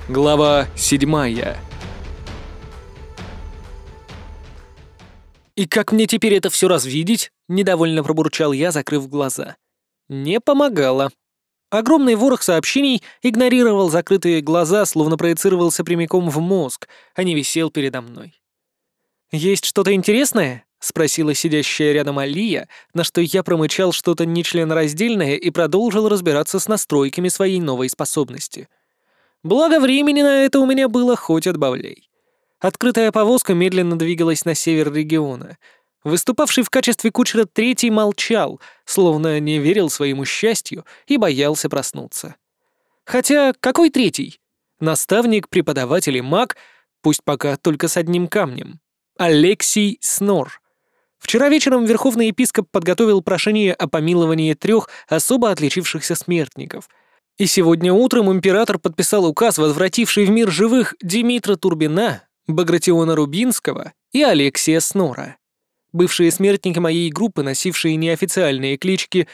Глава 7. «И как мне теперь это все развидеть?» — недовольно пробурчал я, закрыв глаза. Не помогало. Огромный ворох сообщений игнорировал закрытые глаза, словно проецировался прямиком в мозг, а не висел передо мной. «Есть что-то интересное?» — спросила сидящая рядом Алия, на что я промычал что-то нечленораздельное и продолжил разбираться с настройками своей новой способности. Благо времени на это у меня было хоть отбавляй. Открытая повозка медленно двигалась на север региона. Выступавший в качестве кучера третий молчал, словно не верил своему счастью и боялся проснуться. Хотя какой третий? Наставник, преподаватель и маг, пусть пока только с одним камнем. Алексий Снор. Вчера вечером верховный епископ подготовил прошение о помиловании 3 особо отличившихся смертников — и сегодня утром император подписал указ, возвративший в мир живых Димитра Турбина, Багратиона Рубинского и Алексия Снора. Бывшие смертники моей группы, носившие неофициальные клички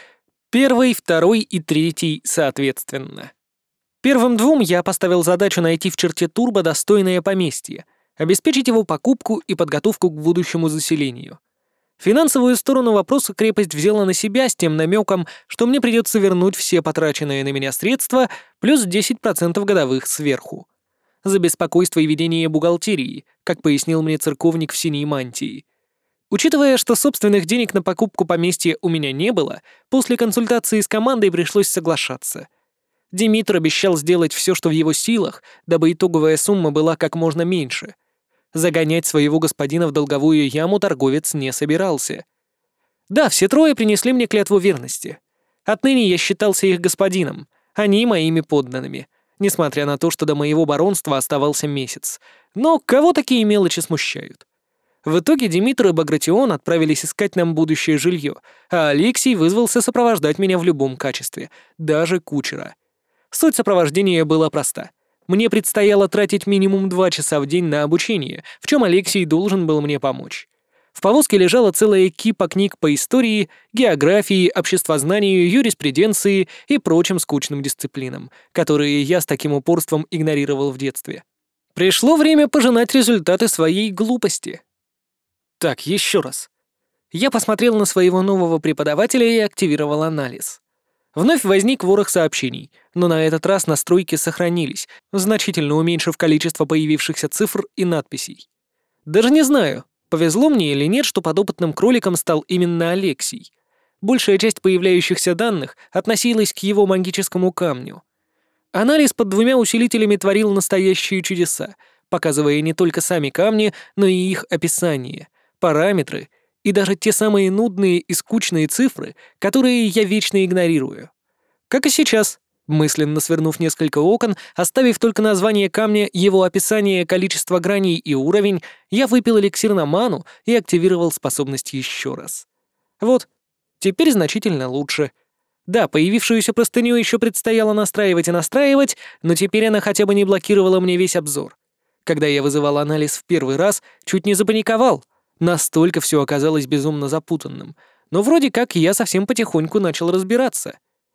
1, 2 и 3 соответственно. Первым двум я поставил задачу найти в черте Турба достойное поместье, обеспечить его покупку и подготовку к будущему заселению. Финансовую сторону вопроса крепость взяла на себя с тем намеком, что мне придется вернуть все потраченные на меня средства плюс 10% годовых сверху. За беспокойство и ведение бухгалтерии, как пояснил мне церковник в синей мантии. Учитывая, что собственных денег на покупку поместья у меня не было, после консультации с командой пришлось соглашаться. Димитр обещал сделать все, что в его силах, дабы итоговая сумма была как можно меньше. Загонять своего господина в долговую яму торговец не собирался. Да, все трое принесли мне клятву верности. Отныне я считался их господином, они моими подданными, несмотря на то, что до моего баронства оставался месяц. Но кого такие мелочи смущают? В итоге Димитр и Багратион отправились искать нам будущее жилье, а Алексей вызвался сопровождать меня в любом качестве, даже кучера. Суть сопровождения была проста. Мне предстояло тратить минимум 2 часа в день на обучение, в чем Алексей должен был мне помочь. В повозке лежала целая кипа книг по истории, географии, обществознанию, юриспруденции и прочим скучным дисциплинам, которые я с таким упорством игнорировал в детстве. Пришло время пожинать результаты своей глупости. Так, еще раз. Я посмотрел на своего нового преподавателя и активировал анализ. Вновь возник ворох сообщений, но на этот раз настройки сохранились, значительно уменьшив количество появившихся цифр и надписей. Даже не знаю, повезло мне или нет, что подопытным кроликом стал именно Алексий. Большая часть появляющихся данных относилась к его магическому камню. Анализ под 2 усилителями творил настоящие чудеса, показывая не только сами камни, но и их описание, параметры и даже те самые нудные и скучные цифры, которые я вечно игнорирую. Как и сейчас, мысленно свернув несколько окон, оставив только название камня, его описание, количество граней и уровень, я выпил эликсир на ману и активировал способность еще раз. Вот, теперь значительно лучше. Да, появившуюся простыню еще предстояло настраивать и настраивать, но теперь она хотя бы не блокировала мне весь обзор. Когда я вызывал анализ в первый раз, чуть не запаниковал. Настолько все оказалось безумно запутанным, но вроде как я совсем потихоньку начал разбираться.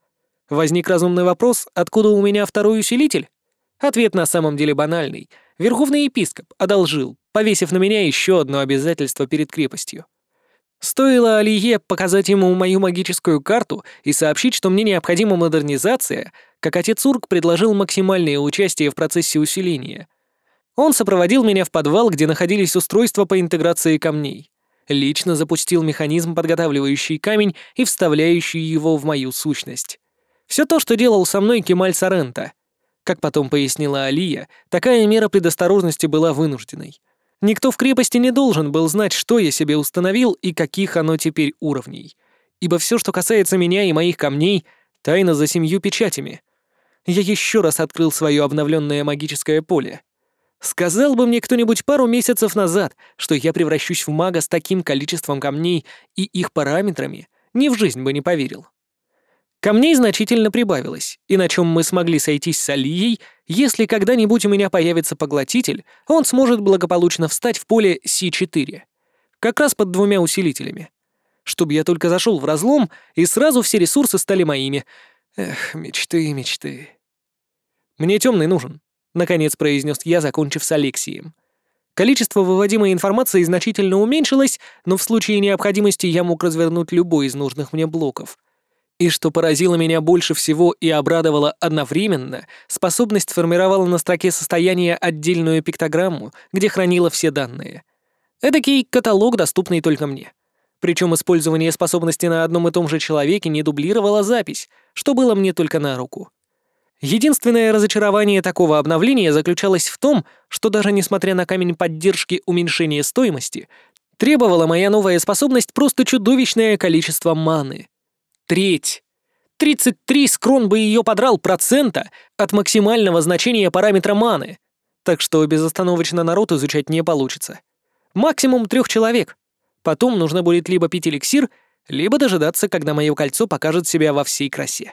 Возник разумный вопрос, откуда у меня 2 усилитель? Ответ на самом деле банальный. Верховный епископ одолжил, повесив на меня еще одно обязательство перед крепостью. Стоило Алие показать ему мою магическую карту и сообщить, что мне необходима модернизация, как отец Урк предложил максимальное участие в процессе усиления. Он сопроводил меня в подвал, где находились устройства по интеграции камней. Лично запустил механизм, подготавливающий камень и вставляющий его в мою сущность. Все то, что делал со мной Кемаль Соренто. Как потом пояснила Алия, такая мера предосторожности была вынужденной. Никто в крепости не должен был знать, что я себе установил и каких оно теперь уровней. Ибо все, что касается меня и моих камней, тайна за 7 печатями. Я еще раз открыл свое обновленное магическое поле. Сказал бы мне кто-нибудь пару месяцев назад, что я превращусь в мага с таким количеством камней и их параметрами, ни в жизнь бы не поверил. Камней значительно прибавилось, и на чем мы смогли сойтись с Алией, если когда-нибудь у меня появится поглотитель, он сможет благополучно встать в поле С4, как раз под 2 усилителями. Чтоб я только зашел в разлом, и сразу все ресурсы стали моими. Эх, мечты, мечты. Мне темный нужен. наконец произнес я, закончив с Алексием. Количество выводимой информации значительно уменьшилось, но в случае необходимости я мог развернуть любой из нужных мне блоков. И что поразило меня больше всего и обрадовало одновременно, способность формировала на строке состояния отдельную пиктограмму, где хранила все данные. Эдакий каталог, доступный только мне. Причем использование способности на одном и том же человеке не дублировало запись, что было мне только на руку. Единственное разочарование такого обновления заключалось в том, что даже несмотря на камень поддержки уменьшения стоимости, требовала моя новая способность просто чудовищное количество маны. Треть. 33 скрон бы ее подрал процента от максимального значения параметра маны. Так что безостановочно народ изучать не получится. Максимум 3 человек. Потом нужно будет либо пить эликсир, либо дожидаться, когда мое кольцо покажет себя во всей красе.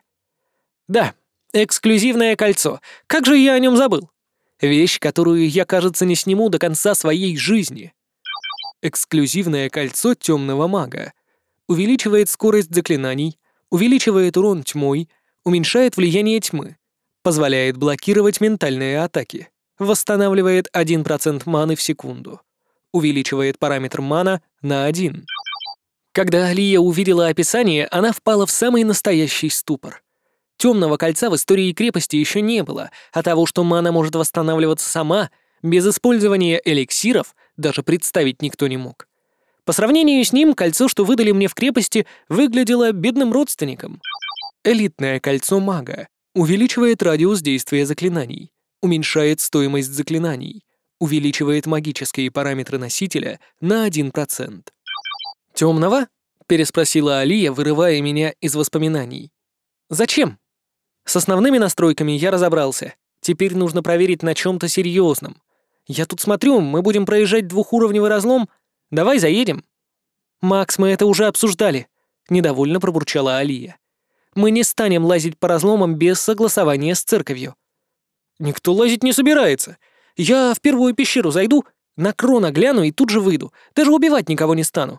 Да, эксклюзивное кольцо. Как же я о нем забыл? Вещь, которую я, кажется, не сниму до конца своей жизни. Эксклюзивное кольцо темного мага. Увеличивает скорость заклинаний, увеличивает урон тьмой, уменьшает влияние тьмы, позволяет блокировать ментальные атаки, восстанавливает 1% маны в секунду, увеличивает параметр мана на 1. Когда Алия увидела описание, она впала в самый настоящий ступор. Темного кольца в истории крепости еще не было, а того, что мана может восстанавливаться сама, без использования эликсиров, даже представить никто не мог. По сравнению с ним, кольцо, что выдали мне в крепости, выглядело бедным родственником. Элитное кольцо мага. Увеличивает радиус действия заклинаний. Уменьшает стоимость заклинаний. Увеличивает магические параметры носителя на 1%. «Темного?» — переспросила Алия, вырывая меня из воспоминаний. «Зачем?» «С основными настройками я разобрался. Теперь нужно проверить на чем-то серьезном. Я тут смотрю, мы будем проезжать двухуровневый разлом. Давай заедем». «Макс, мы это уже обсуждали», — недовольно пробурчала Алия. «Мы не станем лазить по разломам без согласования с церковью». «Никто лазить не собирается. Я в первую пещеру зайду, на Крона гляну и тут же выйду. Даже убивать никого не стану».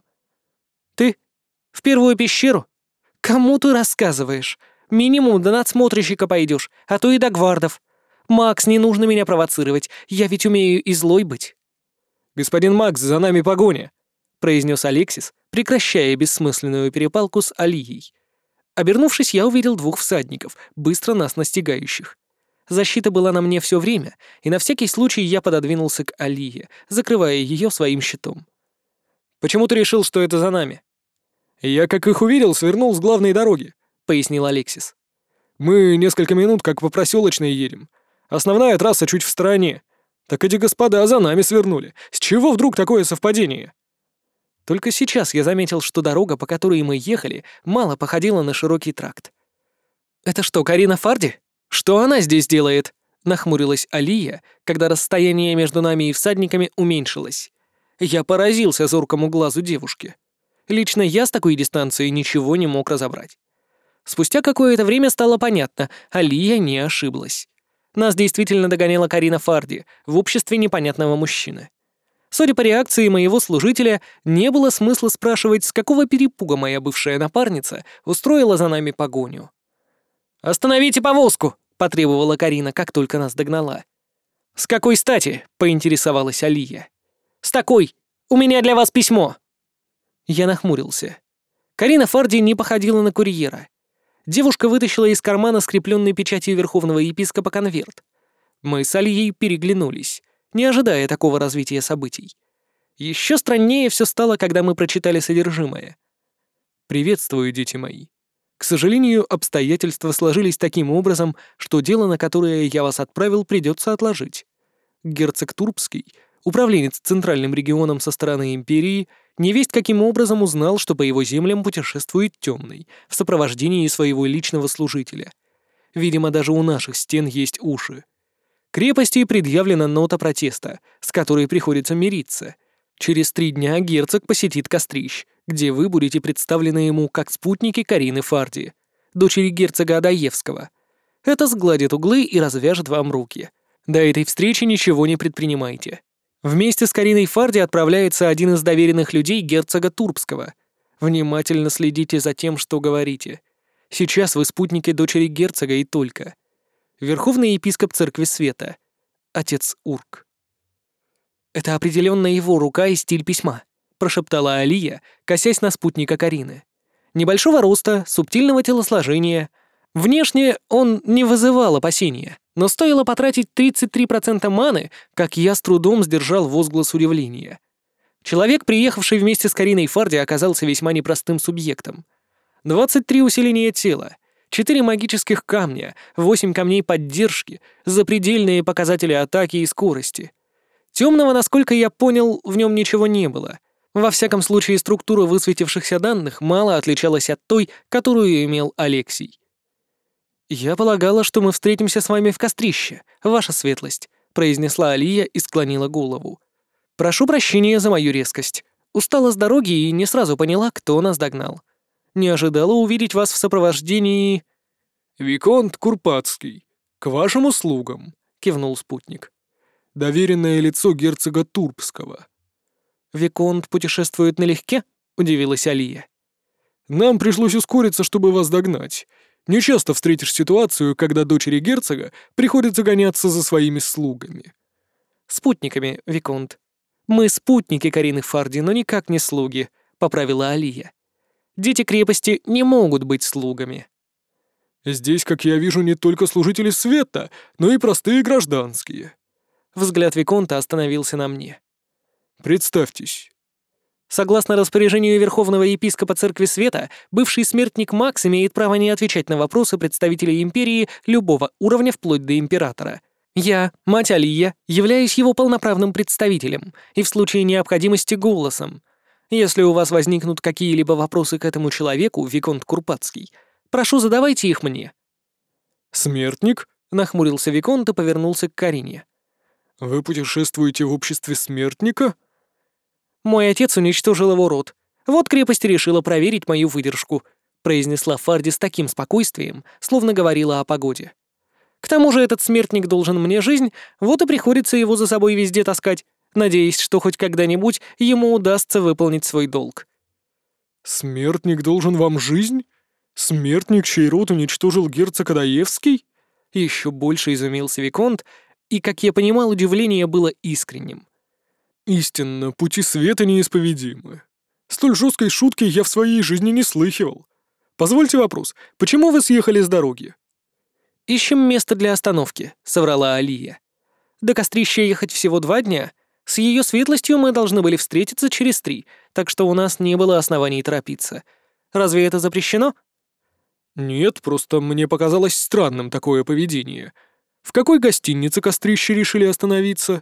«Ты? В первую пещеру? Кому ты рассказываешь? Минимум до надсмотрщика пойдешь, а то и до гвардов. Макс, не нужно меня провоцировать, я ведь умею и злой быть». «Господин Макс, за нами погоня», — произнес Алексис, прекращая бессмысленную перепалку с Алией. Обернувшись, я увидел 2 всадников, быстро нас настигающих. Защита была на мне все время, и на всякий случай я пододвинулся к Алие, закрывая ее своим щитом. «Почему ты решил, что это за нами?» «Я, как их увидел, свернул с главной дороги», — пояснил Алексис. «Мы несколько минут как по проселочной едем. Основная трасса чуть в стороне. Так эти господа за нами свернули. С чего вдруг такое совпадение?» Только сейчас я заметил, что дорога, по которой мы ехали, мало походила на широкий тракт. «Это что, Карина Фарди? Что она здесь делает?» — нахмурилась Алия, когда расстояние между нами и всадниками уменьшилось. Я поразился зоркому глазу девушки. Лично я с такой дистанции ничего не мог разобрать. Спустя какое-то время стало понятно, Алия не ошиблась. Нас действительно догоняла Карина Фарди в обществе непонятного мужчины. Судя по реакции моего служителя, не было смысла спрашивать, с какого перепуга моя бывшая напарница устроила за нами погоню. «Остановите повозку!» — потребовала Карина, как только нас догнала. «С какой стати?» — поинтересовалась Алия. «С такой! У меня для вас письмо!» Я нахмурился. Карина Фарди не походила на курьера. Девушка вытащила из кармана скрепленный печатью верховного епископа конверт. Мы с Алией переглянулись, не ожидая такого развития событий. Еще страннее все стало, когда мы прочитали содержимое. «Приветствую, дети мои. К сожалению, обстоятельства сложились таким образом, что дело, на которое я вас отправил, придется отложить. Герцог Турбский, управленец центральным регионом со стороны империи, невесть каким образом узнал, что по его землям путешествует Темный в сопровождении своего личного служителя. Видимо, даже у наших стен есть уши. Крепости предъявлена нота протеста, с которой приходится мириться. Через 3 дня герцог посетит Кострищ, где вы будете представлены ему как спутники Карины Фарди, дочери герцога Адаевского. Это сгладит углы и развяжет вам руки. До этой встречи ничего не предпринимайте. Вместе с Кариной Фарди отправляется один из доверенных людей герцога Турбского. Внимательно следите за тем, что говорите. Сейчас вы спутники дочери герцога и только. Верховный епископ Церкви Света. отец Урк. «Это определенно его рука и стиль письма», — прошептала Алия, косясь на спутника Карины. «Небольшого роста, субтильного телосложения. Внешне он не вызывал опасения, но стоило потратить 33% маны, как я с трудом сдержал возглас удивления. Человек, приехавший вместе с Кариной Фарди, оказался весьма непростым субъектом. 23 усиления тела, 4 магических камня, 8 камней поддержки, запредельные показатели атаки и скорости. Темного, насколько я понял, в нем ничего не было. Во всяком случае, структура высветившихся данных мало отличалась от той, которую имел Алексей. «Я полагала, что мы встретимся с вами в кострище, ваша светлость», — произнесла Алия и склонила голову. «Прошу прощения за мою резкость. Устала с дороги и не сразу поняла, кто нас догнал. Не ожидала увидеть вас в сопровождении...» «Виконт Курпатский, к вашим услугам», — кивнул спутник. «Доверенное лицо герцога Турбского». «Виконт путешествует налегке?» — удивилась Алия. «Нам пришлось ускориться, чтобы вас догнать. Нечасто встретишь ситуацию, когда дочери герцога приходится гоняться за своими слугами». «Спутниками, Виконт. Мы спутники Карины Фарди, но никак не слуги», — поправила Алия. «Дети крепости не могут быть слугами». «Здесь, как я вижу, не только служители света, но и простые гражданские». Взгляд Виконта остановился на мне. «Представьтесь». Согласно распоряжению Верховного епископа Церкви Света, бывший смертник Макс имеет право не отвечать на вопросы представителей империи любого уровня вплоть до императора. Я, мать Алия, являюсь его полноправным представителем и в случае необходимости голосом. Если у вас возникнут какие-либо вопросы к этому человеку, Виконт Курпатский, прошу, задавайте их мне». «Смертник?» — нахмурился Виконт и повернулся к Карине. «Вы путешествуете в обществе смертника?» «Мой отец уничтожил его род. Вот крепость решила проверить мою выдержку», — произнесла Фарди с таким спокойствием, словно говорила о погоде. «К тому же этот смертник должен мне жизнь, вот и приходится его за собой везде таскать, надеясь, что хоть когда-нибудь ему удастся выполнить свой долг». «Смертник должен вам жизнь? Смертник, чей род уничтожил герцог Адаевский?» Еще больше изумился Виконт, и, как я понимал, удивление было искренним. «Истинно, пути света неисповедимы. Столь жесткой шутки я в своей жизни не слыхивал. Позвольте вопрос, почему вы съехали с дороги?» «Ищем место для остановки», — соврала Алия. «До кострища ехать всего 2 дня. С ее светлостью мы должны были встретиться через 3, так что у нас не было оснований торопиться. Разве это запрещено?» «Нет, просто мне показалось странным такое поведение. В какой гостинице кострище решили остановиться?»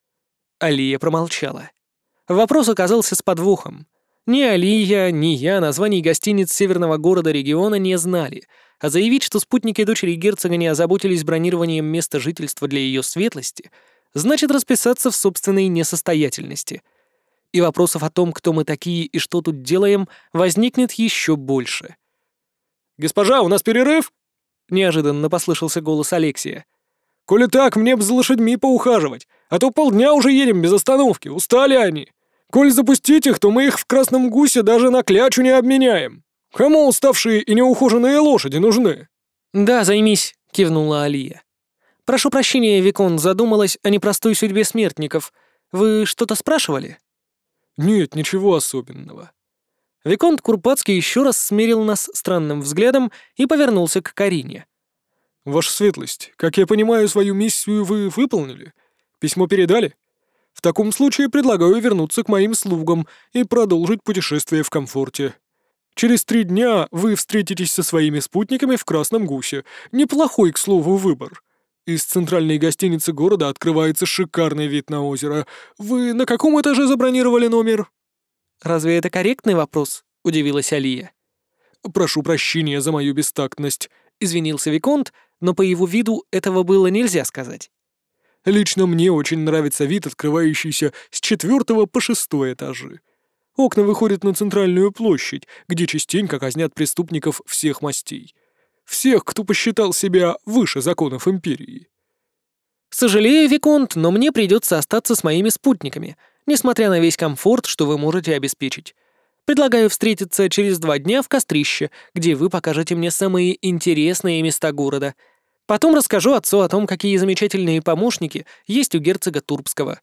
Алия промолчала. Вопрос оказался с подвохом. Ни Алия, ни я названий гостиниц северного города-региона не знали, а заявить, что спутники дочери герцога не озаботились бронированием места жительства для ее светлости, значит расписаться в собственной несостоятельности. И вопросов о том, кто мы такие и что тут делаем, возникнет еще больше. «Госпожа, у нас перерыв?» — неожиданно послышался голос Алексия. «Коли так, мне б за лошадьми поухаживать, а то полдня уже едем без остановки, устали они. Коль запустить их, то мы их в Красном Гусе даже на клячу не обменяем. Кому уставшие и неухоженные лошади нужны?» «Да, займись», — кивнула Алия. «Прошу прощения, Виконт, задумалась о непростой судьбе смертников. Вы что-то спрашивали?» «Нет, ничего особенного». Виконт Курпатский еще раз смерил нас странным взглядом и повернулся к Карине. «Ваша светлость, как я понимаю, свою миссию вы выполнили? Письмо передали? В таком случае предлагаю вернуться к моим слугам и продолжить путешествие в комфорте. Через 3 дня вы встретитесь со своими спутниками в Красном Гусе. Неплохой, к слову, выбор. Из центральной гостиницы города открывается шикарный вид на озеро. Вы на каком этаже забронировали номер?» «Разве это корректный вопрос?» — удивилась Алия. «Прошу прощения за мою бестактность», — извинился Виконт, но по его виду этого было нельзя сказать. «Лично мне очень нравится вид, открывающийся с 4 по 6 этажи. Окна выходят на центральную площадь, где частенько казнят преступников всех мастей. Всех, кто посчитал себя выше законов империи». «Сожалею, Виконт, но мне придется остаться с моими спутниками, несмотря на весь комфорт, что вы можете обеспечить. Предлагаю встретиться через 2 дня в Кострище, где вы покажете мне самые интересные места города. Потом расскажу отцу о том, какие замечательные помощники есть у герцога Турбского».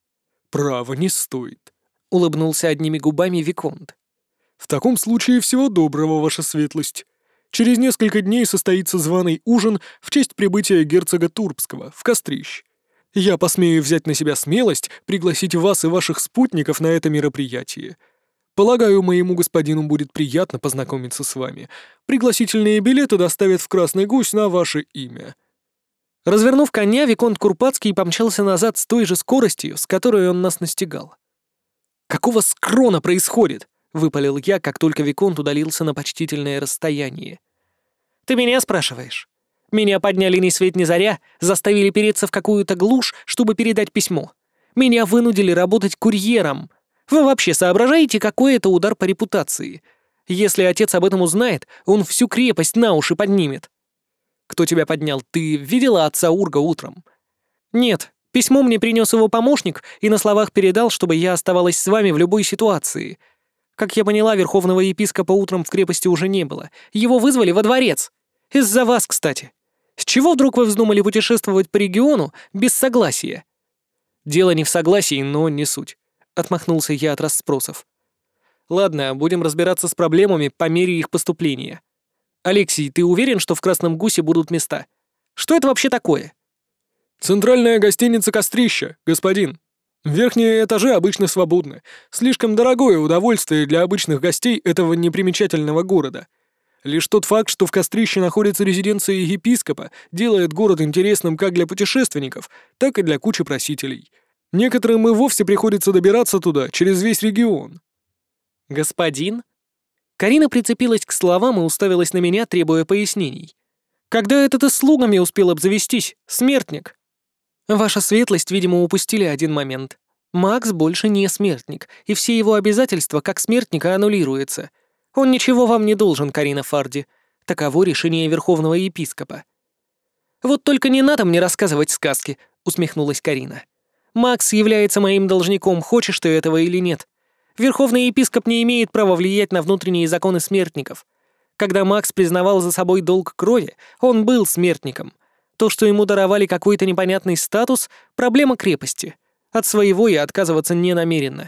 «Право, не стоит», — улыбнулся одними губами виконт. «В таком случае всего доброго, ваша светлость. Через несколько дней состоится званый ужин в честь прибытия герцога Турбского в Кострищ. Я посмею взять на себя смелость пригласить вас и ваших спутников на это мероприятие. Полагаю, моему господину будет приятно познакомиться с вами. Пригласительные билеты доставят в Красный Гусь на ваше имя». Развернув коня, виконт Курпатский помчался назад с той же скоростью, с которой он нас настигал. «Какого скрона происходит?» — выпалил я, как только виконт удалился на почтительное расстояние. «Ты меня спрашиваешь? Меня подняли ни свет ни заря, заставили переться в какую-то глушь, чтобы передать письмо. Меня вынудили работать курьером. Вы вообще соображаете, какой это удар по репутации? Если отец об этом узнает, он всю крепость на уши поднимет». «Кто тебя поднял? Ты видела отца Урга утром?» «Нет, письмо мне принес его помощник и на словах передал, чтобы я оставалась с вами в любой ситуации. Как я поняла, верховного епископа утром в крепости уже не было. Его вызвали во дворец. Из-за вас, кстати. С чего вдруг вы вздумали путешествовать по региону без согласия?» «Дело не в согласии, но не суть», — отмахнулся я от расспросов. «Ладно, будем разбираться с проблемами по мере их поступления. Алексей, ты уверен, что в Красном Гусе будут места? Что это вообще такое?» «Центральная гостиница «Кострища», господин. Верхние этажи обычно свободны. Слишком дорогое удовольствие для обычных гостей этого непримечательного города. Лишь тот факт, что в Кострище находится резиденция епископа, делает город интересным как для путешественников, так и для кучи просителей. Некоторым и вовсе приходится добираться туда через весь регион». «Господин?» Карина прицепилась к словам и уставилась на меня, требуя пояснений. «Когда это ты слугами успел обзавестись, смертник?» «Ваша светлость, видимо, упустили один момент. Макс больше не смертник, и все его обязательства как смертника аннулируются. Он ничего вам не должен, Карина Фарди. Таково решение верховного епископа». «Вот только не надо мне рассказывать сказки», — усмехнулась Карина. «Макс является моим должником, хочешь ты этого или нет. Верховный епископ не имеет права влиять на внутренние законы смертников. Когда Макс признавал за собой долг крови, он был смертником. То, что ему даровали какой-то непонятный статус — проблема крепости. От своего я отказываться не намерена».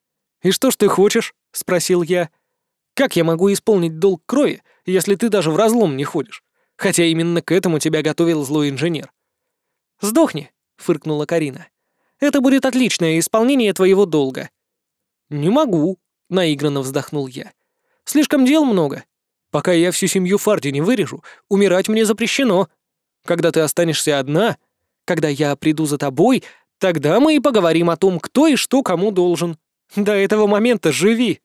«И что ж ты хочешь?» — спросил я. «Как я могу исполнить долг крови, если ты даже в разлом не ходишь? Хотя именно к этому тебя готовил злой инженер». «Сдохни», — фыркнула Карина. «Это будет отличное исполнение твоего долга». «Не могу», — наигранно вздохнул я. «Слишком дел много. Пока я всю семью Фарди не вырежу, умирать мне запрещено. Когда ты останешься одна, когда я приду за тобой, тогда мы и поговорим о том, кто и что кому должен. До этого момента живи».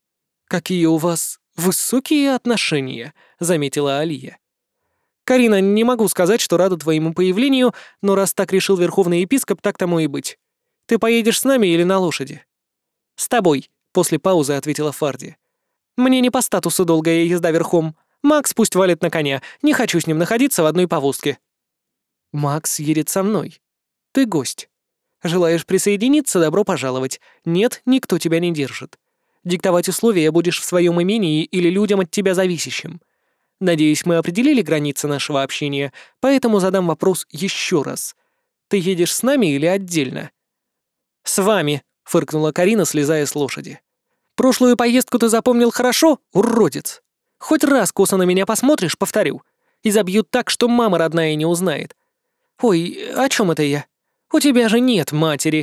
«Какие у вас высокие отношения», — заметила Алия. «Карина, не могу сказать, что рада твоему появлению, но раз так решил верховный епископ, так тому и быть. Ты поедешь с нами или на лошади?» «С тобой», — после паузы ответила Фарди. «Мне не по статусу долгая езда верхом. Макс пусть валит на коня, не хочу с ним находиться в одной повозке». «Макс едет со мной. Ты гость. Желаешь присоединиться, добро пожаловать. Нет, никто тебя не держит. Диктовать условия будешь в своем имении или людям от тебя зависящим. Надеюсь, мы определили границы нашего общения, поэтому задам вопрос еще раз. Ты едешь с нами или отдельно?» «С вами», — фыркнула Карина, слезая с лошади. «Прошлую поездку ты запомнил хорошо, уродец? Хоть раз косо на меня посмотришь, повторю. И забьют так, что мама родная не узнает. Ой, о чем это я? У тебя же нет матери».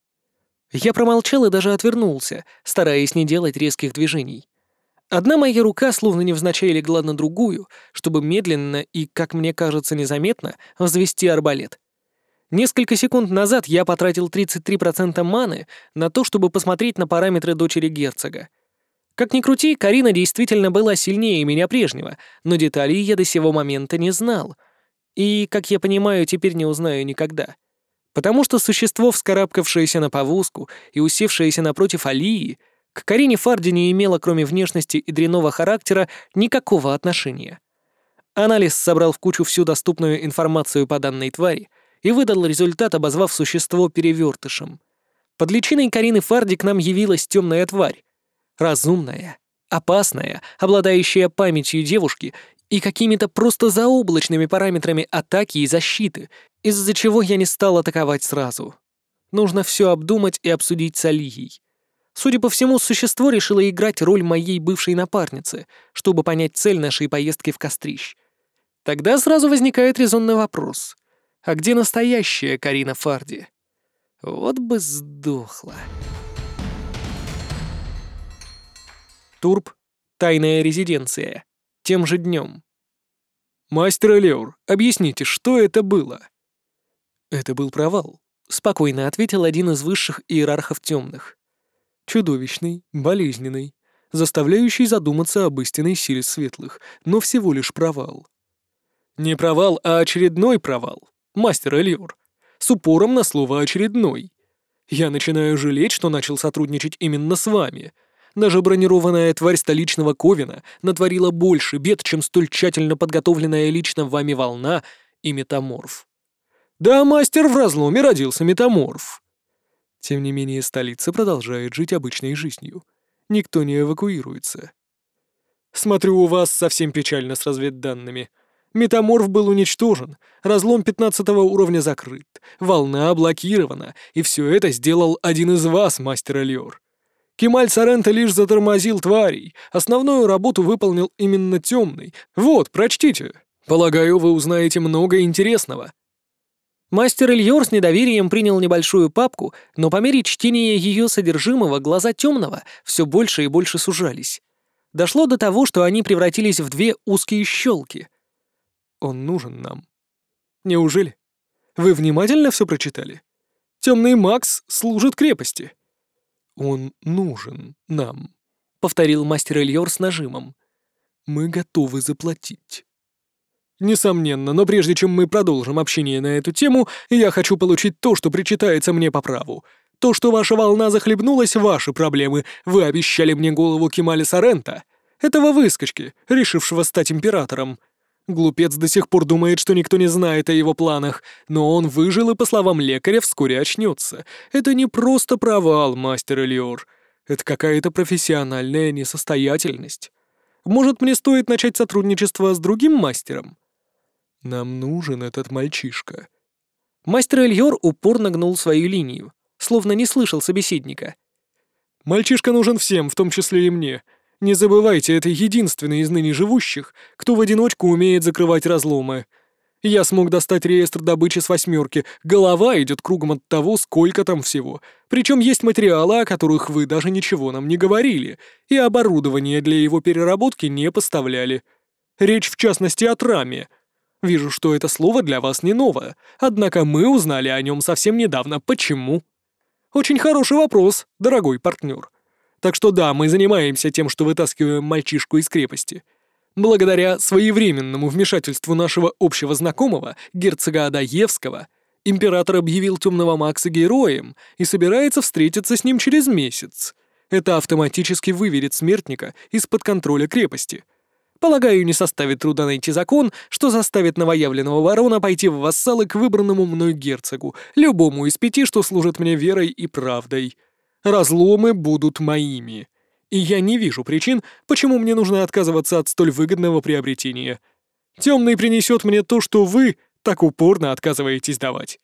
Я промолчал и даже отвернулся, стараясь не делать резких движений. Одна моя рука словно невзначай легла на другую, чтобы медленно и, как мне кажется, незаметно взвести арбалет. Несколько секунд назад я потратил 33% маны на то, чтобы посмотреть на параметры дочери герцога. Как ни крути, Карина действительно была сильнее меня прежнего, но деталей я до сего момента не знал. И, как я понимаю, теперь не узнаю никогда. Потому что существо, вскарабкавшееся на повозку и усевшееся напротив Алии, к Карине Фарди не имело, кроме внешности и дрянного характера, никакого отношения. Анализ собрал в кучу всю доступную информацию по данной твари и выдал результат, обозвав существо перевертышем. Под личиной Карины Фарди к нам явилась темная тварь. Разумная, опасная, обладающая памятью девушки и какими-то просто заоблачными параметрами атаки и защиты, из-за чего я не стал атаковать сразу. Нужно все обдумать и обсудить с Алией. Судя по всему, существо решило играть роль моей бывшей напарницы, чтобы понять цель нашей поездки в Кострищ. Тогда сразу возникает резонный вопрос. А где настоящая Карина Фарди? Вот бы сдохла. Турб. Тайная резиденция. Тем же днем. «Мастер Элеур, объясните, что это было?» Это был провал, спокойно ответил один из высших иерархов темных. Чудовищный, болезненный, заставляющий задуматься об истинной силе светлых, но всего лишь провал. Не провал, а очередной провал, мастер Элеур. С упором на слово «очередной». Я начинаю жалеть, что начал сотрудничать именно с вами. Даже бронированная тварь столичного Ковина натворила больше бед, чем столь тщательно подготовленная лично вами волна и метаморф. Да, мастер, в разломе родился метаморф. Тем не менее, столица продолжает жить обычной жизнью. Никто не эвакуируется. Смотрю, у вас совсем печально с разведданными. Метаморф был уничтожен, разлом 15-го уровня закрыт, волна блокирована, и все это сделал один из вас, мастер Элеур. Кемаль Соренто лишь затормозил тварей, основную работу выполнил именно темный. Вот, прочтите. Полагаю, вы узнаете много интересного. Мастер Эльор с недоверием принял небольшую папку, но по мере чтения ее содержимого глаза темного все больше и больше сужались. Дошло до того, что они превратились в две узкие щелки. Он нужен нам. Неужели? Вы внимательно все прочитали? Темный Макс служит крепости. Он нужен нам, повторил мастер Эльор с нажимом. Мы готовы заплатить. Несомненно, но прежде чем мы продолжим общение на эту тему, я хочу получить то, что причитается мне по праву. То, что ваша волна захлебнулась, ваши проблемы. Вы обещали мне голову Кемаля Соренто, этого выскочки, решившего стать императором. Глупец до сих пор думает, что никто не знает о его планах, но он выжил и, по словам лекаря, вскоре очнется. Это не просто провал, мастер Элеур. Это какая-то профессиональная несостоятельность. Может, мне стоит начать сотрудничество с другим мастером? Нам нужен этот мальчишка. Мастер Эльор упорно гнул свою линию, словно не слышал собеседника. Мальчишка нужен всем, в том числе и мне. Не забывайте, это единственный из ныне живущих, кто в одиночку умеет закрывать разломы. Я смог достать реестр добычи с 8, голова идет кругом от того, сколько там всего. Причем есть материалы, о которых вы даже ничего нам не говорили, и оборудование для его переработки не поставляли. Речь в частности о траме. Вижу, что это слово для вас не новое, однако мы узнали о нем совсем недавно. Почему? Очень хороший вопрос, дорогой партнер. Так что да, мы занимаемся тем, что вытаскиваем мальчишку из крепости. Благодаря своевременному вмешательству нашего общего знакомого, герцога Адаевского, император объявил Темного Макса героем и собирается встретиться с ним через месяц. Это автоматически выверит смертника из-под контроля крепости. Полагаю, не составит труда найти закон, что заставит новоявленного барона пойти в вассалы к выбранному мной герцогу, любому из 5, что служит мне верой и правдой. Разломы будут моими. И я не вижу причин, почему мне нужно отказываться от столь выгодного приобретения. Темный принесет мне то, что вы так упорно отказываетесь давать.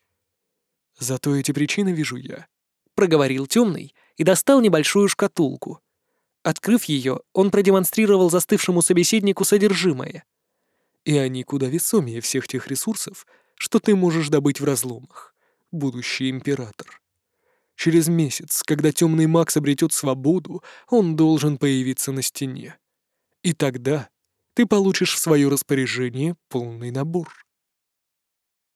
Зато эти причины вижу я, проговорил темный и достал небольшую шкатулку. Открыв ее, он продемонстрировал застывшему собеседнику содержимое. И они куда весомее всех тех ресурсов, что ты можешь добыть в разломах, будущий император. Через месяц, когда темный Макс обретет свободу, он должен появиться на стене. И тогда ты получишь в свое распоряжение полный набор.